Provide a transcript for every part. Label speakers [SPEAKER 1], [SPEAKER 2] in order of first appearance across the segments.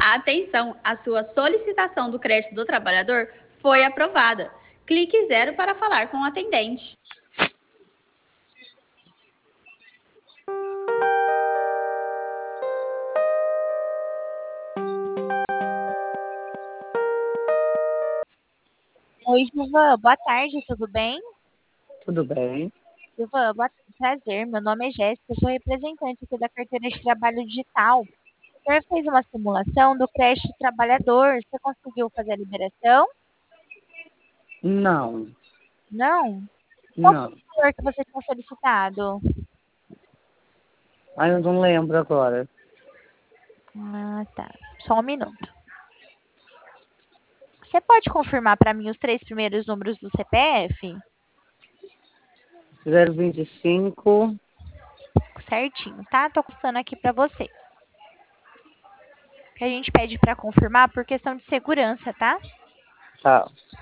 [SPEAKER 1] Atenção, a sua solicitação do crédito do trabalhador foi aprovada. Clique 0 para falar com o atendente.
[SPEAKER 2] Oi, Gilvan, boa tarde, tudo bem?
[SPEAKER 3] Tudo bem?
[SPEAKER 2] Gilvan, prazer, meu nome é Jéssica, eu sou representante aqui da carteira de trabalho digital. O senhor fez uma simulação do crédito trabalhador, você conseguiu fazer a liberação?
[SPEAKER 3] Não,
[SPEAKER 2] Não? Qual foi
[SPEAKER 3] não.
[SPEAKER 2] o valor que você tinha solicitado?
[SPEAKER 3] Eu não lembro agora.
[SPEAKER 2] Ah, tá. Só um minuto. Você pode confirmar para mim os 3 primeiros números do CPF?
[SPEAKER 3] 025.
[SPEAKER 2] Certinho, tá? Tô custando aqui para você. Que a gente pede para confirmar por questão de segurança, tá?
[SPEAKER 3] Tá.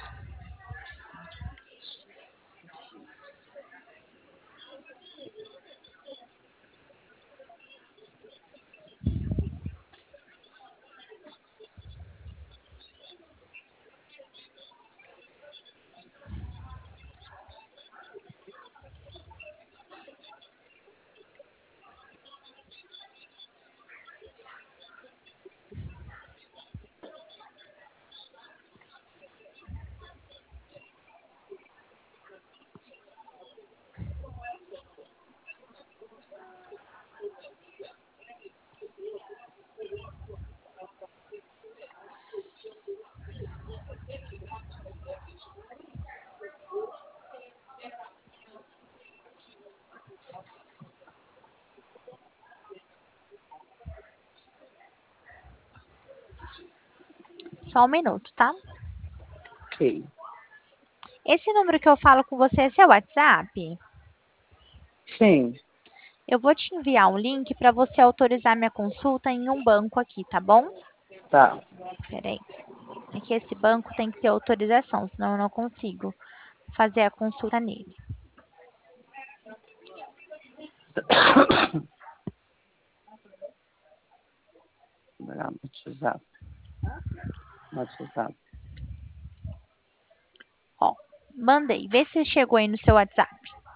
[SPEAKER 2] Só um minuto, tá?
[SPEAKER 3] Ok.
[SPEAKER 2] Esse número que eu falo com você é seu WhatsApp?
[SPEAKER 3] Sim,
[SPEAKER 2] Eu vou te enviar um link para você autorizar minha consulta em um banco aqui, tá bom?
[SPEAKER 3] tá.
[SPEAKER 2] Peraí. É que esse banco tem que ter autorização, senão eu não consigo fazer a consulta nele.
[SPEAKER 3] WhatsApp. WhatsApp.
[SPEAKER 2] Ó, mandei. Vê se chegou aí no seu WhatsApp.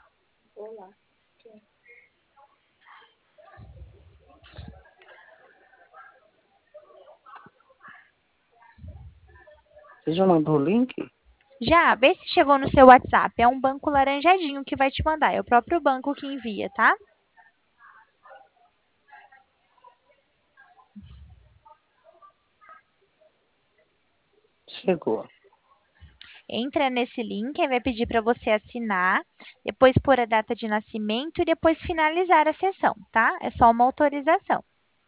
[SPEAKER 3] Você já mandou o link?
[SPEAKER 2] Já, vê se chegou no seu WhatsApp. É um banco laranjadinho que vai te mandar. É o próprio banco que envia, tá?
[SPEAKER 3] Chegou.
[SPEAKER 2] Entra nesse link, aí vai pedir para você assinar, depois pôr a data de nascimento e depois finalizar a sessão, tá? É só uma autorização.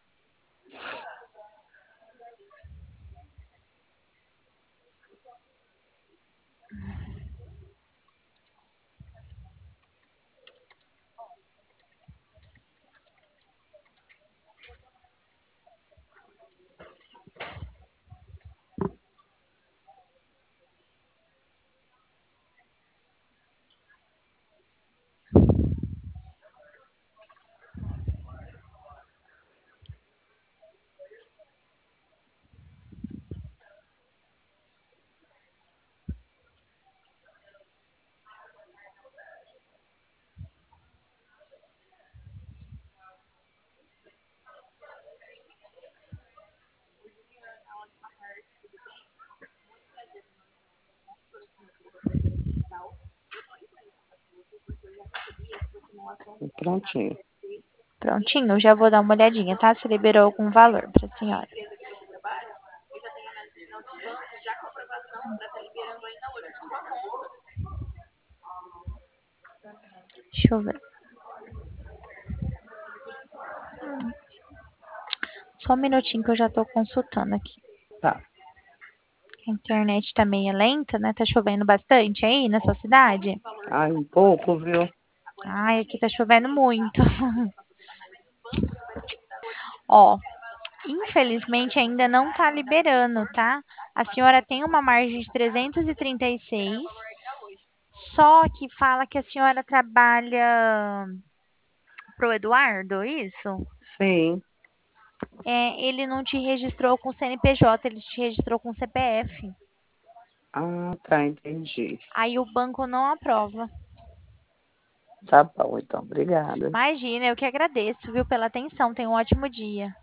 [SPEAKER 3] Prontinho.
[SPEAKER 2] Prontinho, já vou dar uma olhadinha, tá? Se liberou algum valor para a senhora. Deixa eu ver. Só um minutinho que eu já tô consultando aqui.
[SPEAKER 3] Tá.
[SPEAKER 2] A internet tá meio lenta, né? Tá chovendo bastante aí na sua cidade?
[SPEAKER 3] Um pouco, viu?
[SPEAKER 2] Ai, aqui tá chovendo muito. Ó, infelizmente ainda não tá liberando, tá? A senhora tem uma margem de 336, só que fala que a senhora trabalha pro Eduardo, isso?
[SPEAKER 3] Sim.
[SPEAKER 2] Ele não te registrou com CNPJ, ele te registrou com CPF.
[SPEAKER 3] Ah, tá, entendi.
[SPEAKER 2] Aí o banco não aprova.
[SPEAKER 3] Tá bom, então, obrigada.
[SPEAKER 2] Imagina, eu que agradeço, viu, pela atenção. Tenha um ótimo dia.